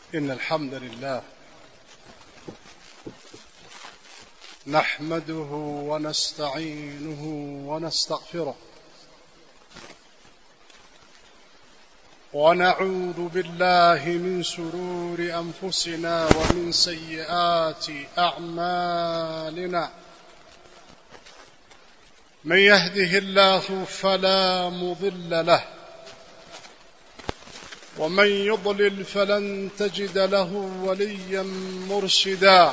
إن الحمد لله نحمده ونستعينه ونستغفره ونعوذ بالله من شرور أنفسنا ومن سيئات أعمالنا. من يهده الله فلا مضل له ومن يضلل فلن تجد له وليا مرشدا.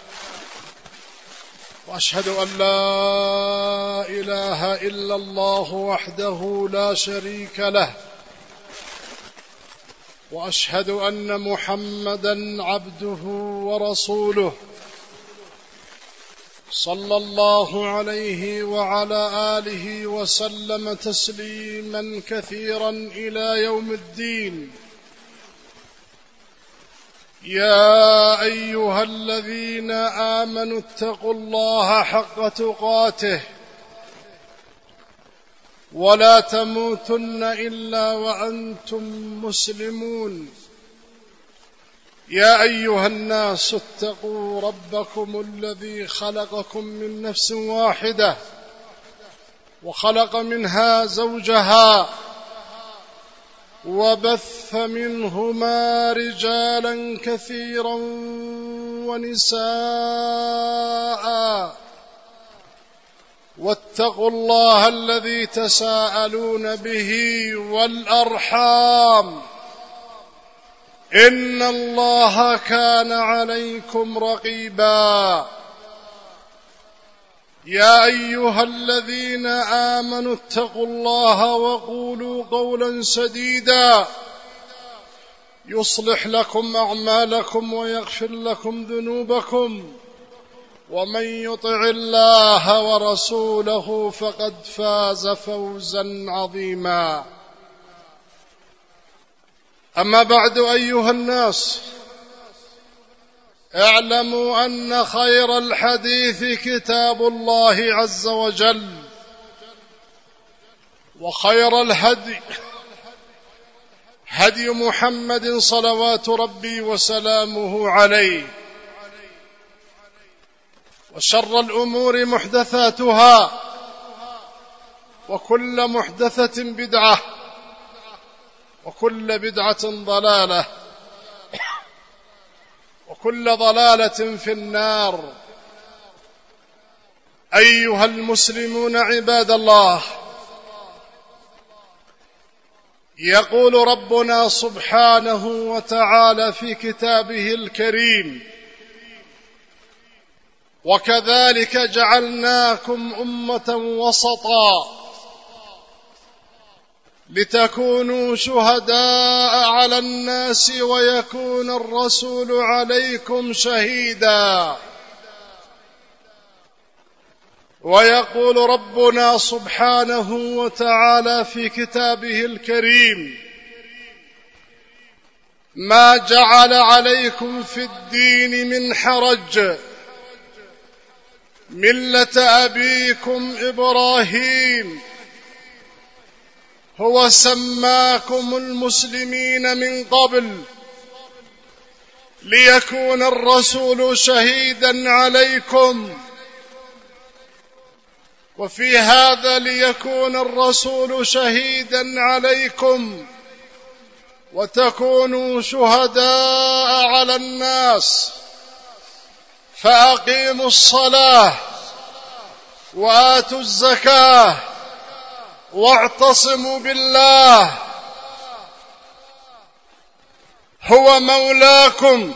وأشهد أن لا إله إلا الله وحده لا شريك له، وأشهد أن محمدا عبده ورسوله صلى الله عليه وعلى آله وسلم تسليما كثيرا إلى يوم الدين. يا أيها الذين آمنوا اتقوا الله حق تقاته ولا تموتن إلا وأنتم مسلمون. يا أيها الناس اتقوا ربكم الذي خلقكم من نفس واحدة وخلق منها زوجها وبث منهما رجالا كثيرا ونساء، واتقوا الله الذي تساءلون به والأرحام إن الله كان عليكم رقيبا. يا أيها الذين آمنوا اتقوا الله وقولوا قولا سديدا يصلح لكم أعمالكم ويغفر لكم ذنوبكم، ومن يطع الله ورسوله فقد فاز فوزا عظيما. أما بعد أيها الناس، اعلموا أن خير الحديث كتاب الله عز وجل، وخير الهدي هدي محمد صلوات ربي وسلامه عليه، وشر الأمور محدثاتها، وكل محدثة بدعة، وكل بدعة ضلالة، وكل ضلالة في النار. أيها المسلمون عباد الله، يقول ربنا سبحانه وتعالى في كتابه الكريم: وكذلك جعلناكم أمة وسطا لتكونوا شهداء على الناس ويكون الرسول عليكم شهيدا. ويقول ربنا سبحانه وتعالى في كتابه الكريم: ما جعل عليكم في الدين من حرج ملة أبيكم إبراهيم هو سماكم المسلمين من قبل ليكون الرسول شهيدا عليكم، وفي هذا ليكون الرسول شهيدا عليكم وتكونوا شهداء على الناس، فأقيموا الصلاة وآتوا الزكاة واعتصموا بالله هو مولاكم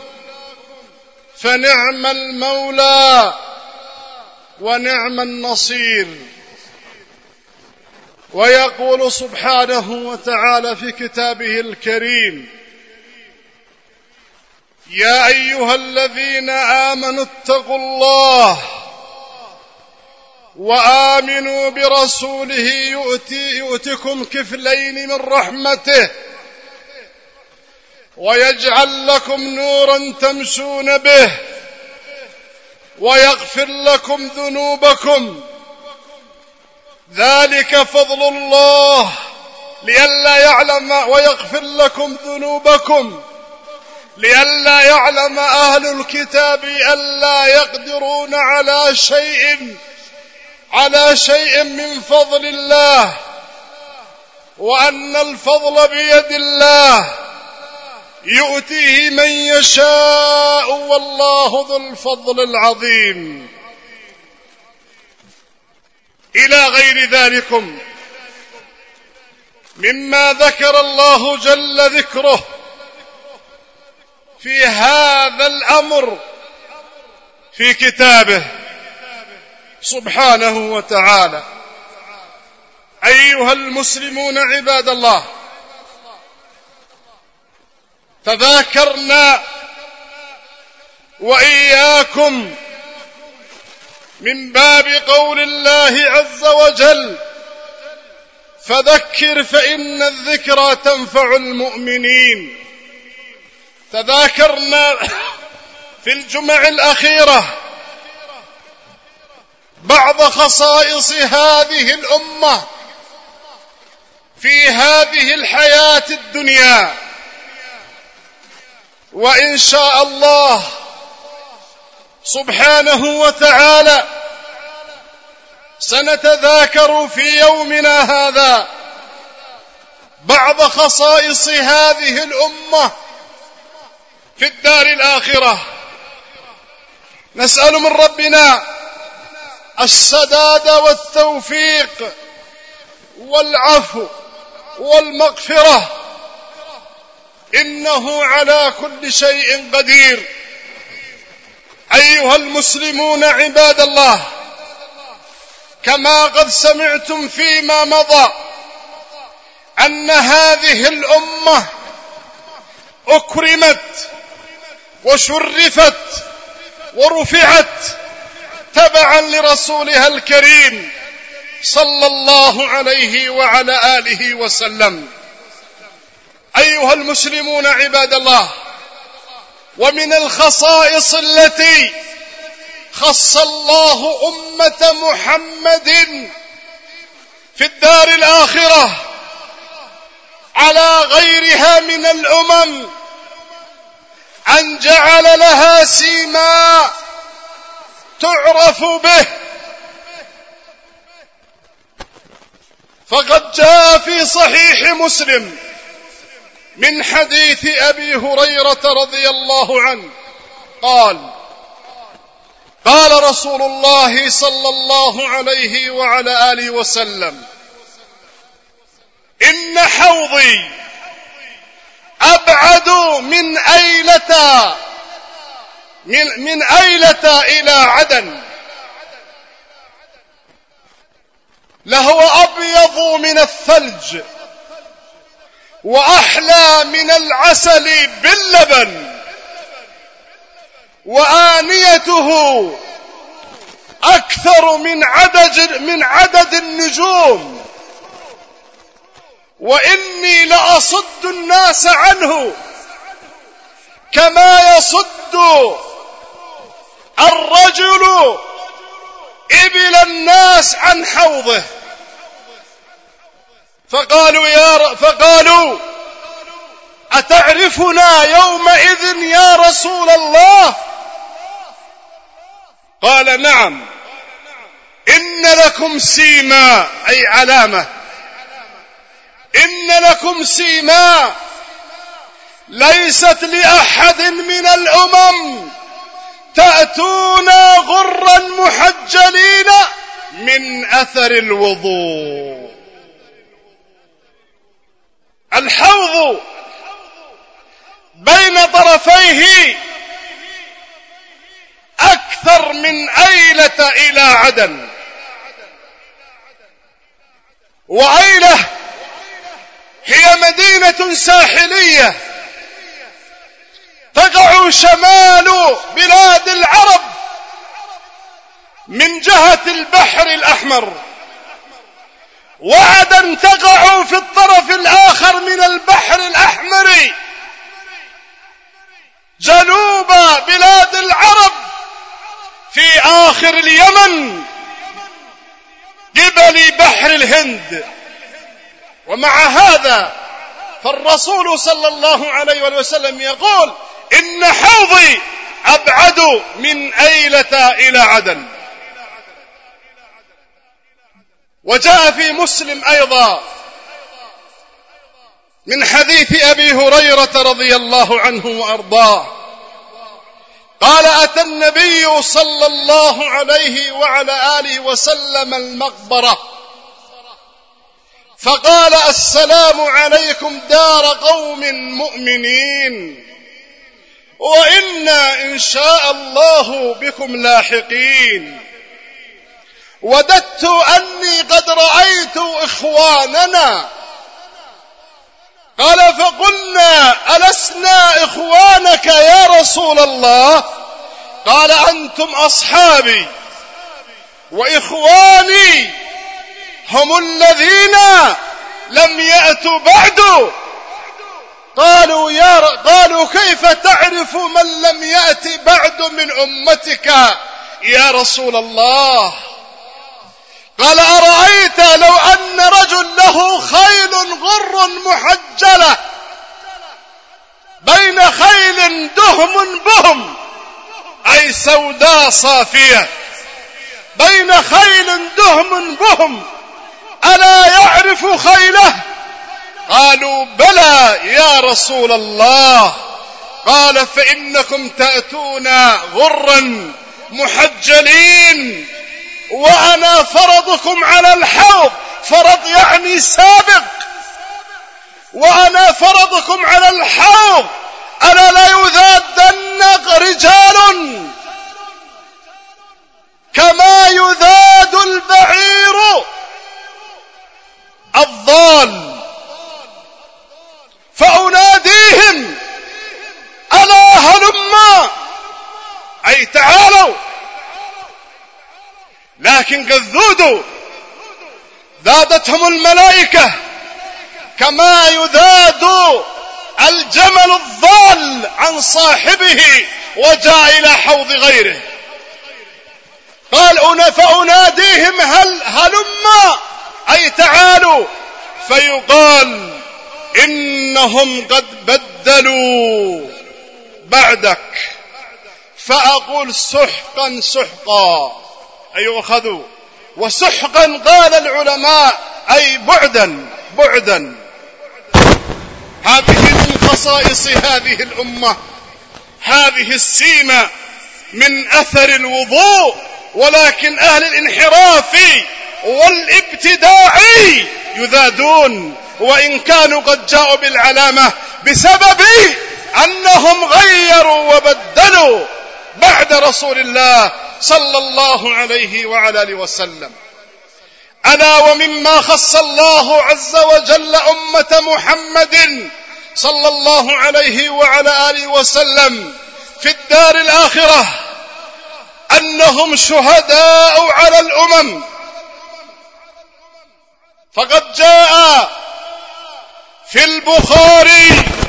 فنعم المولى ونعم النصير. ويقول سبحانه وتعالى في كتابه الكريم: يا أيها الذين آمنوا اتقوا الله وآمنوا برسوله يؤتكم كفلين من رحمته ويجعل لكم نورا تمشون به ويغفر لكم ذنوبكم، ذلك فضل الله لئلا يعلم ويغفر لكم ذنوبكم لئلا يعلم أهل الكتاب ألا يقدرون على شيء من فضل الله، وأن الفضل بيد الله يؤتيه من يشاء والله ذو الفضل العظيم. إلى غير ذلكم مما ذكر الله جل ذكره في هذا الأمر في كتابه سبحانه وتعالى. أيها المسلمون عباد الله، تذاكرنا وإياكم من باب قول الله عز وجل: فذكر فإن الذكرى تنفع المؤمنين. تذاكرنا في الجمع الأخيرة بعض خصائص هذه الأمة في هذه الحياة الدنيا، وإن شاء الله سبحانه وتعالى سنتذاكر في يومنا هذا بعض خصائص هذه الأمة في الدار الآخرة. نسأل من ربنا السداد والتوفيق والعفو والمغفرة، إنه على كل شيء قدير. أيها المسلمون عباد الله، كما قد سمعتم فيما مضى أن هذه الأمة أكرمت وشرفت ورفعت تبعا لرسولها الكريم صلى الله عليه وعلى آله وسلم. أيها المسلمون عباد الله، ومن الخصائص التي خص الله أمة محمد في الدار الآخرة على غيرها من الأمم أن جعل لها سيما تعرف به. فقد جاء في صحيح مسلم من حديث أبي هريرة رضي الله عنه قال رسول الله صلى الله عليه وعلى آله وسلم: إن حوضي أبعد من أيلة إلى عدن، لهو أبيض من الثلج وأحلى من العسل باللبن، وآنيته أكثر من عدد النجوم، وإني لأصد الناس عنه كما يصد الرجل إبل الناس عن حوضه. فقالوا أتعرفنا يومئذ يا رسول الله؟ قال: نعم، إن لكم سيما، أي علامة، إن لكم سيما ليست لأحد من الأمم، تأتون غرا محجلين من أثر الوضوء. الحوض بين طرفيه أكثر من أيلة إلى عدن، وأيلة هي مدينة ساحلية تقع شمال بلاد العرب من جهة البحر الأحمر، وعدن تقع في الطرف الآخر من البحر الأحمر جنوب بلاد العرب في آخر اليمن قبل بحر الهند. ومع هذا فالرسول صلى الله عليه وسلم يقول: إن حوضي أبعد من أيلة إلى عدن. وجاء في مسلم أيضا من حديث أبي هريرة رضي الله عنه وأرضاه قال: أتى النبي صلى الله عليه وعلى آله وسلم المقبرة فقال: السلام عليكم دار قوم مؤمنين وإنا إن شاء الله بكم لاحقين. وددت أني قد رأيت إخواننا. قال: فقلنا: ألسنا إخوانك يا رسول الله؟ قال: أنتم أصحابي، وإخواني هم الذين لم يأتوا بعد. قالوا: كيف تعرف من لم يأت بعد من أمتك يا رسول الله؟ قال: أرأيت لو أن رجل له خيل غر محجلة بين خيل دهم بهم، أي سوداء صافية، بين خيل دهم بهم، ألا يعرف خيله؟ قالوا: بلى يا رسول الله. قال: فإنكم تأتون غرا محجلين وأنا فرضكم على الحوض. فرض يعني سابق. وأنا فرضكم على الحوض. ألا لا يذادن رجال كما يذاد البعير الضال، فأناديهم: ألا هلما، أي تعالوا. لكن قد ذودوا، ذادتهم الملائكة كما يذاد الجمل الضال عن صاحبه وجاء إلى حوض غيره. قال: فأناديهم هلما، أي تعالوا. فيقال: إنهم قد بدلوا بعدك. فأقول: سحقا سحقا، أي أخذوا. وسحقا قال العلماء أي بعدا بعدا. هذه من خصائص هذه الأمة، هذه السيمة من أثر الوضوء. ولكن أهل الانحراف والابتداع يذادون، وإن كانوا قد جاءوا بالعلامة بسبب أنهم غيروا وبدلوا بعد رسول الله صلى الله عليه وعلى آله وسلم. ألا ومما خص الله عز وجل أمة محمد صلى الله عليه وعلى آله وسلم في الدار الآخرة أنهم شهداء على الأمم. فقد جاء في البخاري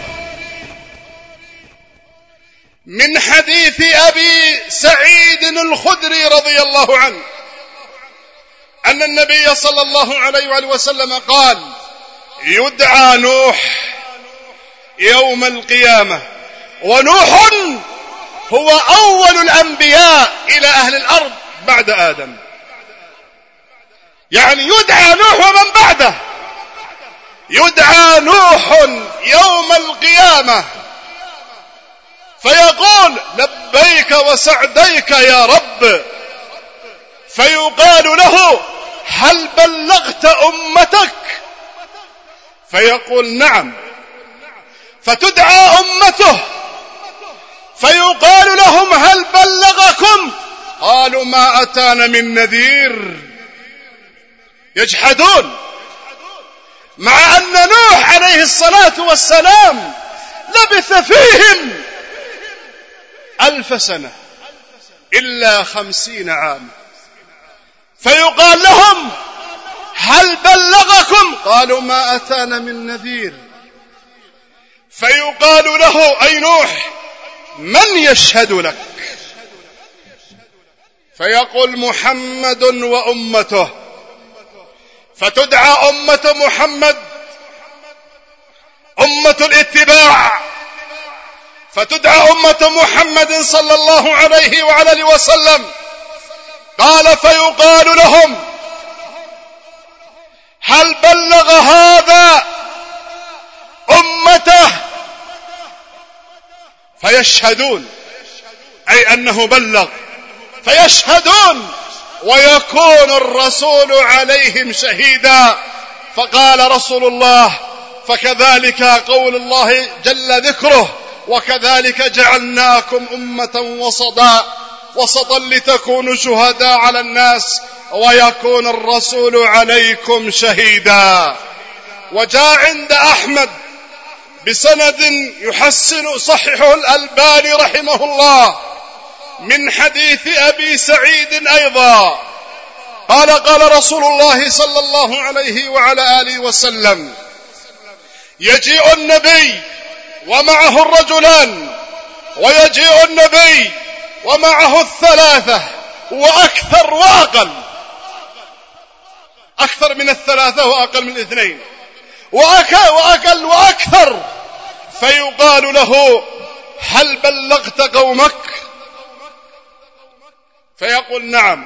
من حديث أبي سعيد الخدري رضي الله عنه أن النبي صلى الله عليه وآله وسلم قال: يدعى نوح يوم القيامة، ونوح هو أول الأنبياء إلى أهل الأرض بعد آدم. يعني يدعى نوح ومن بعده. يدعى نوح يوم القيامة فيقول: لبيك وسعديك يا رب. فيقال له: هل بلغت أمتك؟ فيقول: نعم. فتدعى أمته فيقال لهم: هل بلغكم؟ قالوا: ما أتانا من نذير. يجحدون، مع أن نوح عليه الصلاة والسلام لبث فيهم 1000 سنة إلا 50 عام. فيقال لهم: هل بلغكم؟ قالوا: ما أتانا من نذير. فيقال له: أي نوح، من يشهد لك؟ فيقول: محمد وأمته. فتدعى أمة محمد أمة الاتباع، فتدعى أمة محمد صلى الله عليه وعلى آله وسلم. قال فيقال لهم هل بلغ هذا أمته؟ فيشهدون، أي أنه بلغ، فيشهدون ويكون الرسول عليهم شهيدا. فقال رسول الله فكذلك قول الله جل ذكره وكذلك جعلناكم أمة وسطا لتكونوا شهداء على الناس ويكون الرسول عليكم شهيدا. وجاء عند أحمد بسند يحسن صححه الألباني رحمه الله من حديث أبي سعيد أيضا قال رسول الله صلى الله عليه وعلى آله وسلم يجيء النبي ومعه الرجلان، ويجيء النبي ومعه الثلاثة وأكثر وأقل، أكثر من الثلاثة وأقل من الاثنين، وأقل وأكثر، فيقال له هل بلغت قومك؟ فيقول نعم.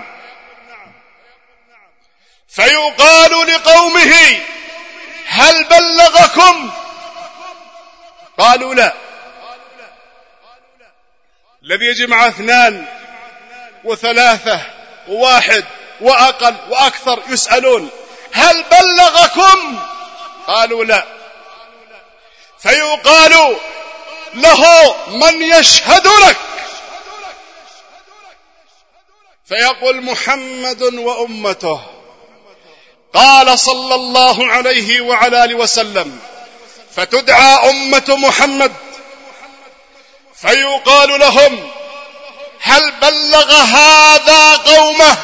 فيقال لقومه هل بلغكم؟ قالوا لا. الذي يجي مع 2 و3 و1 وأقل وأكثر يسألون هل بلغكم؟ قالوا لا. فيقال له من يشهد لك؟ فيقول محمد وأمته. قال صلى الله عليه وعلى آله وسلم فتدعى أمة محمد فيقال لهم هل بلغ هذا قومه؟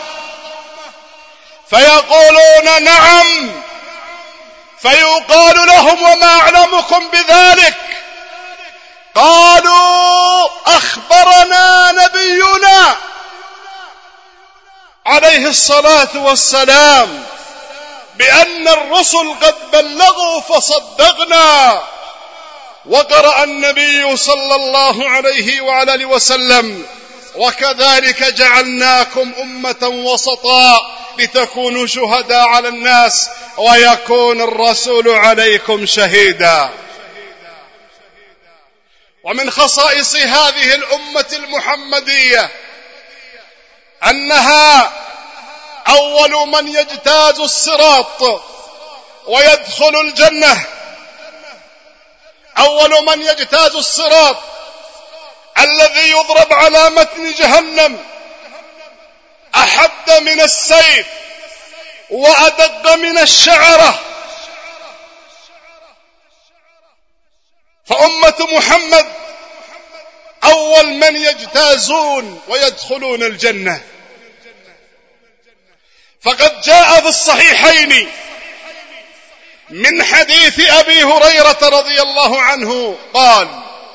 فيقولون نعم. فيقال لهم وما أعلمكم بذلك؟ قالوا أخبرنا نبينا عليه الصلاة والسلام بأن الرسل قد بلغوا فصدقنا. وقرأ النبي صلى الله عليه وعلى آله وسلم وكذلك جعلناكم أمة وسطا لتكونوا شهداء على الناس ويكون الرسول عليكم شهيدا. ومن خصائص هذه الأمة المحمدية أنها أول من يجتاز الصراط ويدخل الجنة، أول من يجتاز الصراط الذي يضرب على متن جهنم أحد من السيف وأدق من الشعرة. فأمة محمد أول من يجتازون ويدخلون الجنة. فقد جاء في الصحيحين من حديث أبي هريرة رضي الله عنه قال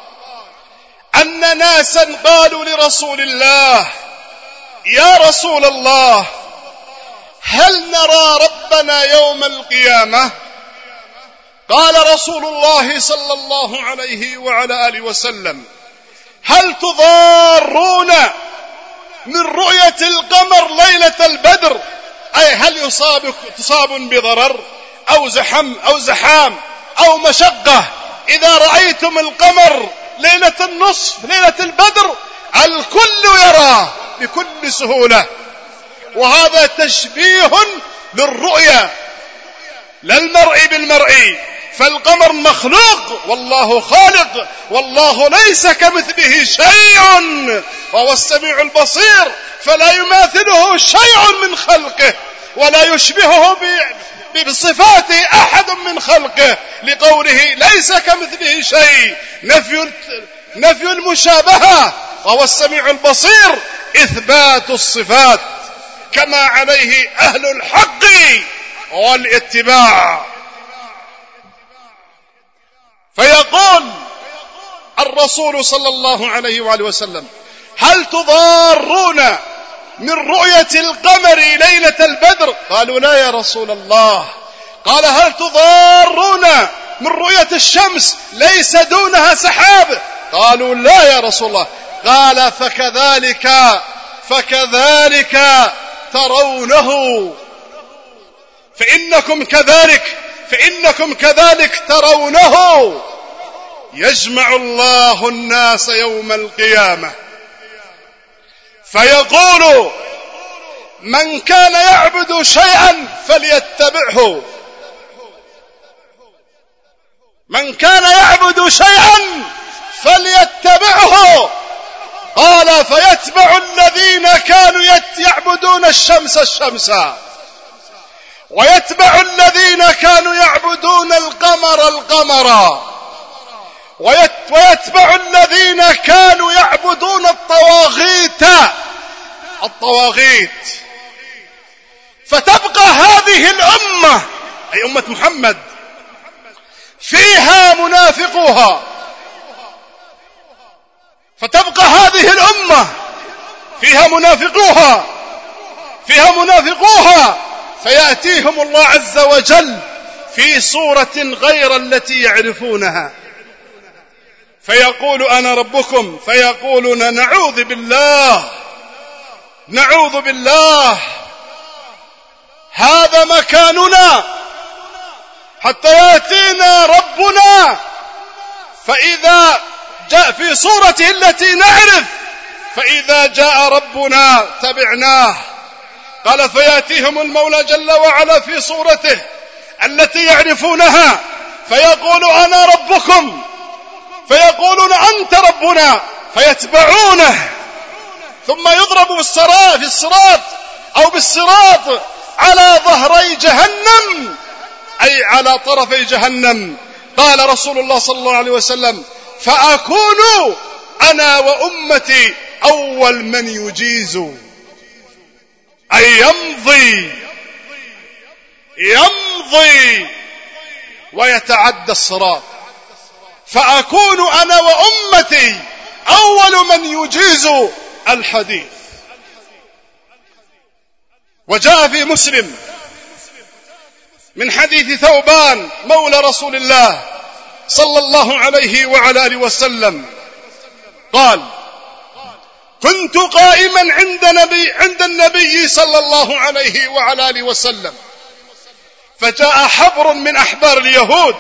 أن ناسا قالوا لرسول الله يا رسول الله هل نرى ربنا يوم القيامة؟ قال رسول الله صلى الله عليه وعلى آله وسلم هل تضارون من رؤية القمر ليلة البدر؟ أي هل تصاب بضرر أو زحام أو مشقة إذا رأيتم القمر ليلة النصف ليلة البدر؟ الكل يراه بكل سهولة. وهذا تشبيه للرؤيا لا المرء بالمرء، فالقمر مخلوق والله خالق، والله ليس كمثله شيء وهو السميع البصير، فلا يماثله شيء من خلقه ولا يشبهه بصفاته أحد من خلقه، لقوله ليس كمثله شيء، نفي المشابهة، وهو السميع البصير إثبات الصفات كما عليه أهل الحق والاتباع. فيقول الرسول صلى الله عليه وآله وسلم هل تضارون من رؤية القمر ليلة البدر؟ قالوا لا يا رسول الله. قال هل تضارون من رؤية الشمس ليس دونها سحاب؟ قالوا لا يا رسول الله. قال فكذلك ترونه، فإنكم كذلك ترونه يجمع الله الناس يوم القيامة فيقول من كان يعبد شيئا فليتبعه، من كان يعبد شيئا فليتبعه. قال فيتبع الذين كانوا يعبدون الشمس الشمس، ويتبع الذين كانوا يعبدون القمر القمر، ويتبع الذين كانوا يعبدون الطواغيت. فتبقى هذه الأمة أي أمة محمد فيها منافقوها، فتبقى هذه الأمة فيها منافقوها فيأتيهم الله عز وجل في صورة غير التي يعرفونها فيقول أنا ربكم، فيقولون نعوذ بالله هذا مكاننا حتى يأتينا ربنا، فإذا جاء في صورته التي نعرف، فإذا جاء ربنا تبعناه. قال فيأتيهم المولى جل وعلا في صورته التي يعرفونها فيقول أنا ربكم، فيقولون أنت ربنا، فيتبعونه، ثم يضرب في الصراط أو بالصراط على ظهري جهنم أي على طرفي جهنم. قال رسول الله صلى الله عليه وسلم فأكون أنا وأمتي أول من يجيز، أي يمضي ويتعدى الصراط. فأكون أنا وأمتي أول من يجيز الحديث. وجاء في مسلم من حديث ثوبان مولى رسول الله صلى الله عليه وعلى آله وسلم قال كنت قائما عند النبي صلى الله عليه وعلى آله وسلم فجاء حبر من أحبار اليهود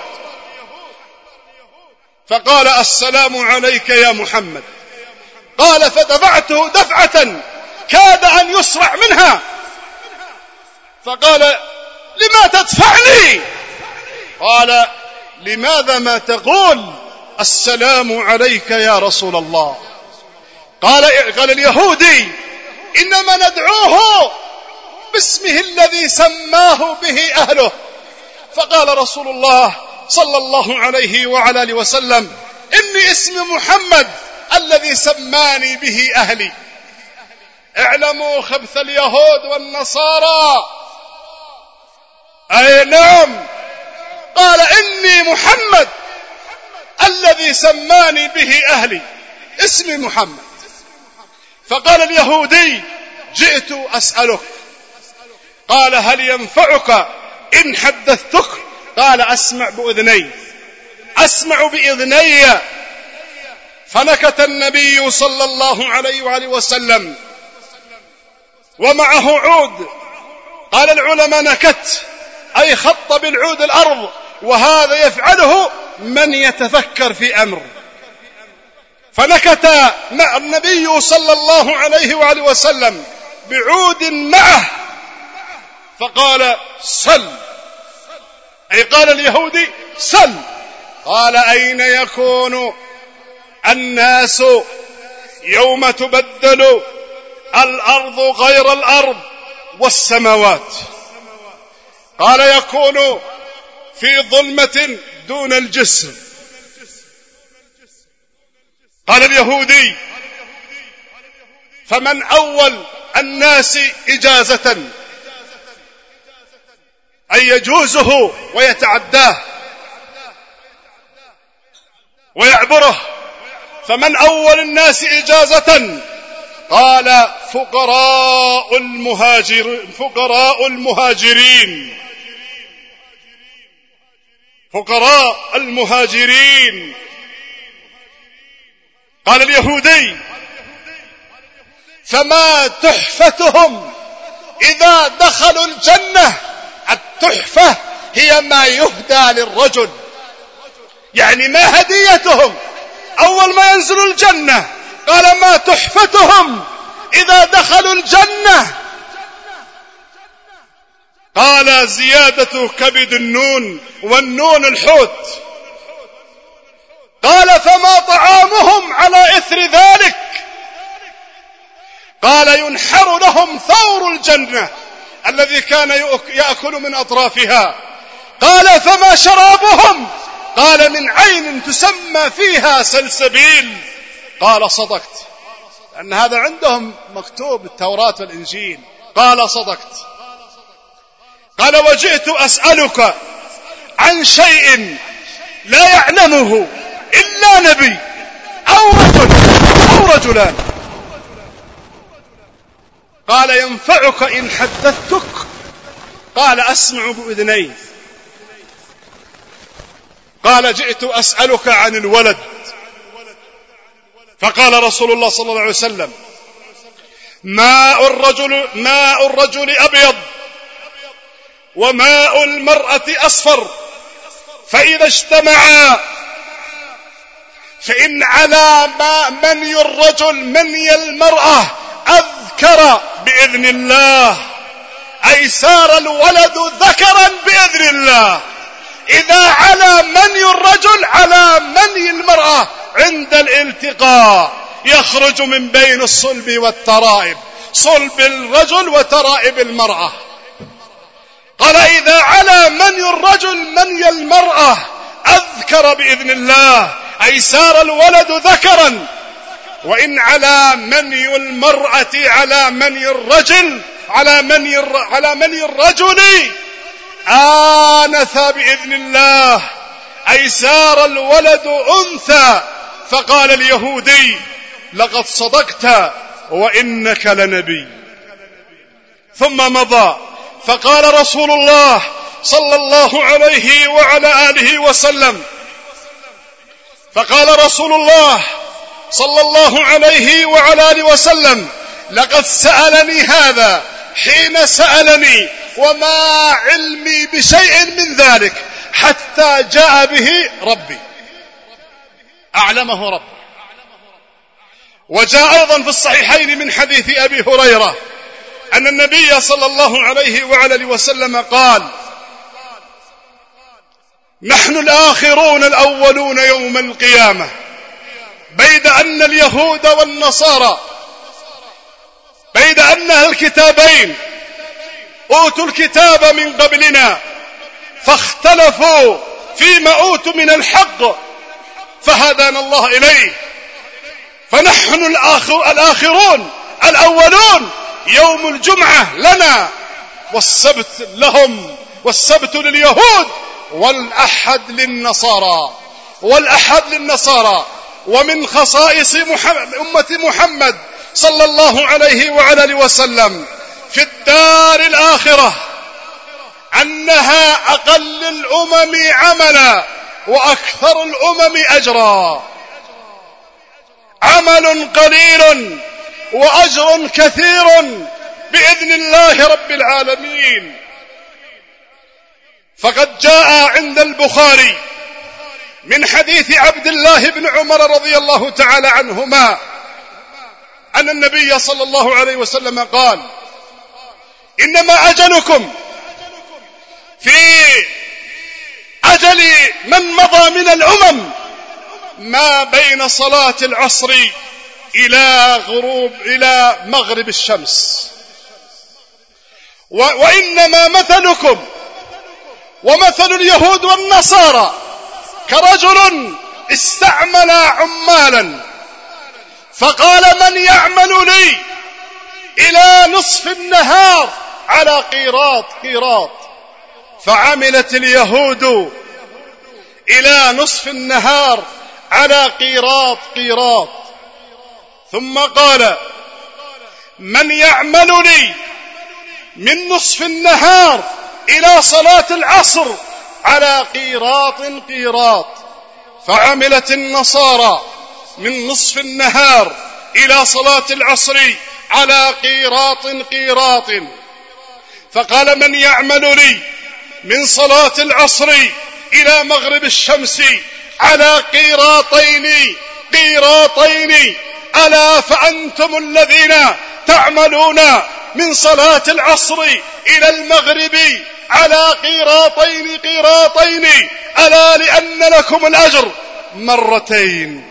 فقال السلام عليك يا محمد. قال فدفعته دفعة كاد أن يسرع منها، فقال لما تدفعني؟ قال لماذا ما تقول السلام عليك يا رسول الله؟ قال اليهودي إنما ندعوه باسمه الذي سماه به أهله. فقال رسول الله صلى الله عليه وعلى آله وسلم إني اسمي محمد الذي سماني به أهلي. اعلموا خبث اليهود والنصارى. أي نعم، قال إني محمد الذي سماني به أهلي، اسمي محمد. فقال اليهودي جئت أسألك. قال هل ينفعك إن حدثتك؟ قال أسمع بإذني. فنكت النبي صلى الله عليه وآله وسلم ومعه عود. قال العلماء نكت أي خط بالعود الأرض، وهذا يفعله من يتفكر في أمر. فنكت مع النبي صلى الله عليه وآله وسلم بعود معه فقال سل، أي قال اليهودي سل. قال أين يكون الناس يوم تبدل الأرض غير الأرض والسماوات؟ قال يكون في ظلمة دون الجسر. قال اليهودي فمن أول الناس إجازة أي يجوزه ويتعداه ويعبره، فمن أول الناس إجازة؟ قال فقراء المهاجرين قال اليهودي: فما تحفتهم إذا دخلوا الجنة؟ التحفة هي ما يهدى للرجل، يعني ما هديتهم أول ما ينزلوا الجنة. قال: ما تحفتهم إذا دخلوا الجنة؟ قال: زيادة كبد النون، والنون الحوت. قال: فما طعامهم على إثر ذلك؟ قال: ينحر لهم ثور الجنة الذي كان يأكل من أطرافها. قال: فما شرابهم؟ قال: من عين تسمى فيها سلسبيل. قال: صدقت، لأن هذا عندهم مكتوب التوراة والإنجيل. قال: صدقت. قال: وجئت أسألك عن شيء لا يعلمه إلا نبي أو رجل أو رجلان. قال: ينفعك إن حدثتك؟ قال: أسمع بأذني. قال: جئت أسألك عن الولد. فقال رسول الله صلى الله عليه وسلم: ماء الرجل أبيض وماء المرأة أصفر، فإذا اجتمعا فإن على مني الرجل مني المرأة أذكر بإذن الله، أي صار الولد ذكرا بإذن الله. إذا على مني الرجل على مني المرأة عند الالتقاء يخرج من بين الصلب والترائب، صلب الرجل وترائب المرأة. قال: إذا على مني الرجل مني المرأة أذكر بإذن الله، أي صار الولد ذكرا. وإن على مني المرأة على مني الرجل على مني الرجل آنث بإذن الله، أي صار الولد أنثى. فقال اليهودي: لقد صدقت وإنك لنبي. ثم مضى. فقال رسول الله صلى الله عليه وعلى آله وسلم فقال رسول الله صلى الله عليه وعلى آله وسلم: لقد سألني هذا حين سألني وما علمي بشيء من ذلك حتى جاء به ربي، أعلمه ربي. وجاء أيضا في الصحيحين من حديث أبي هريرة أن النبي صلى الله عليه وعلى آله وسلم قال: نحن الآخرون الأولون يوم القيامة، بيد أن اليهود والنصارى بيد أن الكتابين أوتوا الكتاب من قبلنا فاختلفوا فيما أوتوا من الحق فهدانا الله إليه، فنحن الآخرون الأولون يوم الجمعة لنا والسبت لهم، والسبت لليهود والأحد للنصارى. ومن خصائص أمة محمد صلى الله عليه وعلى آله وسلم في الدار الآخرة أنها أقل الأمم عملا وأكثر الأمم أجرا، عمل قليل وأجر كثير بإذن الله رب العالمين. فقد جاء عند البخاري من حديث عبد الله بن عمر رضي الله تعالى عنهما أن النبي صلى الله عليه وسلم قال: إنما أجلكم في أجل من مضى من الأمم ما بين صلاة العصر إلى مغرب الشمس، وإنما مثلكم ومثل اليهود والنصارى كرجل استعمل عمالا فقال: من يعمل لي إلى نصف النهار على قيراط، فعملت اليهود إلى نصف النهار على قيراط، ثم قال: من يعمل لي من نصف النهار إلى صلاة العصر على قيراط، فعملت النصارى من نصف النهار إلى صلاة العصر على قيراط. فقال من يعمل لي من صلاة العصر إلى مغرب الشمس على قيراطين ألا فأنتم الذين تعملون من صلاة العصر إلى المغرب على قيراطين ألا لأن لكم الأجر مرتين.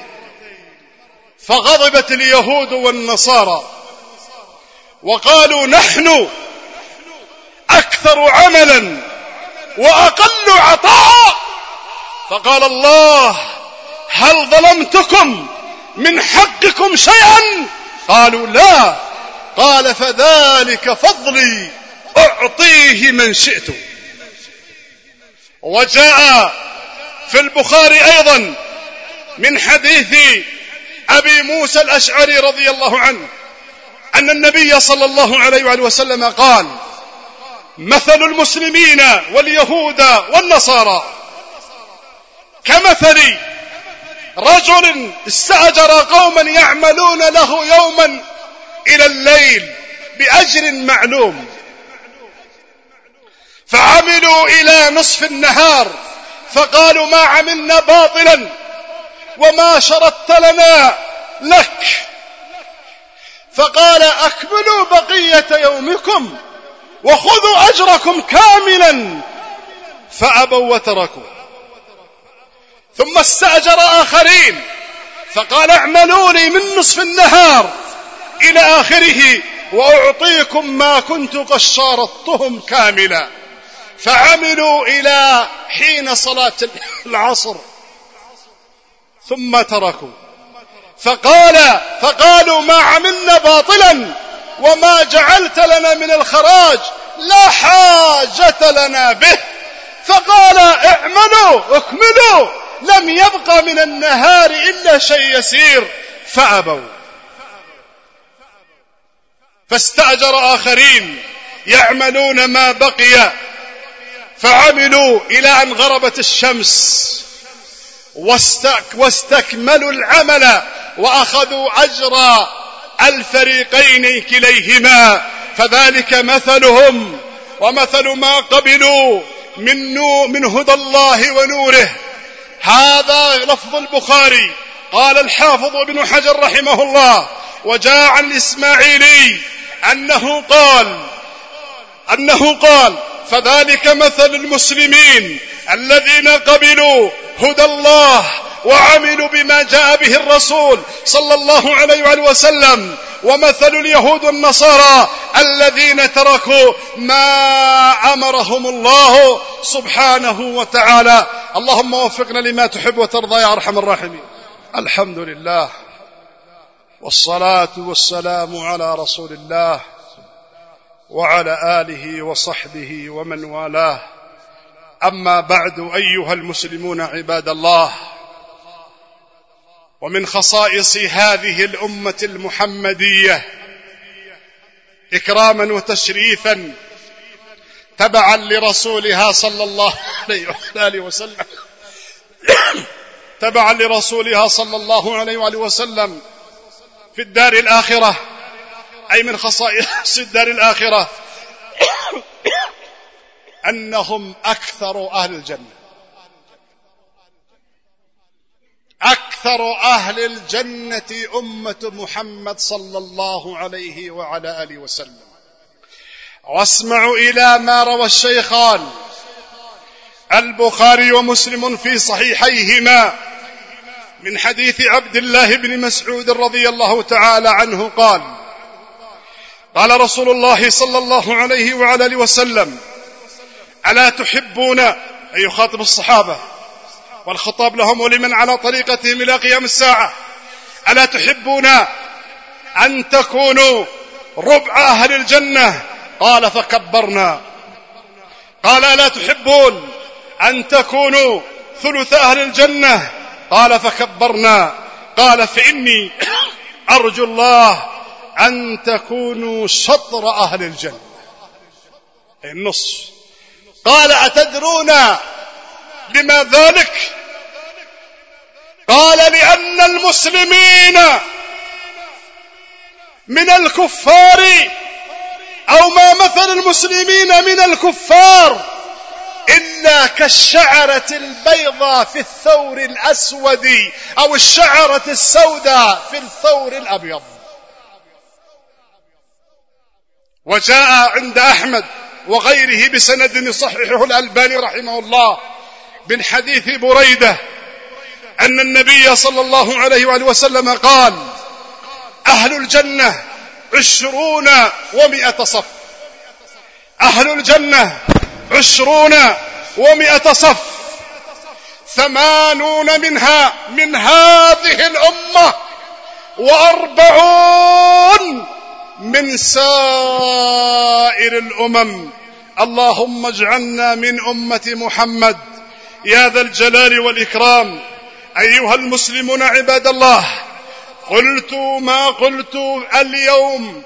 فغضبت اليهود والنصارى وقالوا نحن أكثر عملا وأقل عطاء. فقال الله هل ظلمتكم من حقكم شيئا؟ قالوا لا. قال فذلك فضلي أعطيه من شئت. وجاء في البخاري أيضا من حديث أبي موسى الأشعري رضي الله عنه أن النبي صلى الله عليه وآله وسلم قال مثل المسلمين واليهود والنصارى كمثل رجل استأجر قوما يعملون له يوما إلى الليل بأجر معلوم، فعملوا إلى نصف النهار فقالوا ما عملنا باطلا وما شرطت لنا لك، فقال أكملوا بقية يومكم وخذوا أجركم كاملا، فأبوا وتركوا. ثم استأجر آخرين فقال اعملوا لي من نصف النهار إلى آخره وأعطيكم ما كنت قد شارطتهم كاملا، فعملوا إلى حين صلاة العصر ثم تركوا. فقالوا ما عملنا باطلا وما جعلت لنا من الخراج لا حاجة لنا به، فقال اعملوا اكملوا لم يبق من النهار إلا شيء يسير، فأبوا. فاستأجر آخرين يعملون ما بقي فعملوا إلى أن غربت الشمس واستكملوا العمل وأخذوا أجر الفريقين كليهما، فذلك مثلهم ومثل ما قبلوا من هدى الله ونوره. هذا لفظ البخاري. قال الحافظ ابن حجر رحمه الله وجاء عن الإسماعيلي أنه قال فذلك مثل المسلمين الذين قبلوا هدى الله وعملوا بما جاء به الرسول صلى الله عليه وآله وسلم، ومثل اليهود والنصارى الذين تركوا ما أمرهم الله سبحانه وتعالى. اللهم وفقنا لما تحب وترضى يا أرحم الراحمين. الحمد لله والصلاة والسلام على رسول الله وعلى آله وصحبه ومن والاه. أما بعد، أيها المسلمون عباد الله، ومن خصائص هذه الأمة المحمدية إكراما وتشريفا تبعا لرسولها صلى الله عليه وسلم تبعا لرسولها صلى الله عليه وآله وسلم في الدار الآخرة، أي من خصائص الدار الآخرة أنهم أكثر أهل الجنة. أكثر أهل الجنة أمة محمد صلى الله عليه وعلى آله وسلم. واسمعوا إلى ما روى الشيخان البخاري ومسلم في صحيحيهما من حديث عبد الله بن مسعود رضي الله تعالى عنه قال رسول الله صلى الله عليه وعلى آله وسلم ألا تحبون، أن يخاطب الصحابة والخطاب لهم ولمن على طريقتهم إلى قيام الساعة، ألا تحبون أن تكونوا ربع أهل الجنة؟ قال فكبرنا. قال ألا تحبون أن تكونوا ثلث أهل الجنة؟ قال فكبرنا. قال فإني أرجو الله أن تكونوا شطر أهل الجنة، أي النصف. قال أتدرون لما ذلك؟ قال لأن المسلمين من الكفار، أو ما مثل المسلمين من الكفار إلا كالشعرة البيضاء في الثور الأسود، أو الشعرة السوداء في الثور الأبيض. وجاء عند أحمد وغيره بسند يصححه الألباني رحمه الله من حديث بريدة أن النبي صلى الله عليه وآله وسلم قال: أهل الجنة 20 و100 صف. أهل الجنة 20 و100 صف، 80 منها من هذه الأمة، و40 من سائر الأمم. اللهم اجعلنا من أمة محمد يا ذا الجلال والإكرام. أيها المسلمون عباد الله، قلت ما قلت اليوم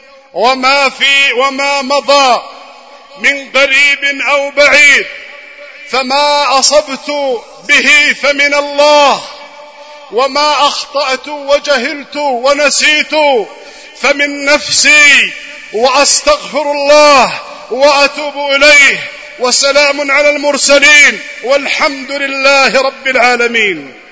وما مضى من قريب أو بعيد، فما أصبت به فمن الله، وما أخطأت وجهلت ونسيت فمن نفسي، وأستغفر الله وأتوب إليه. وسلام على المرسلين، والحمد لله رب العالمين.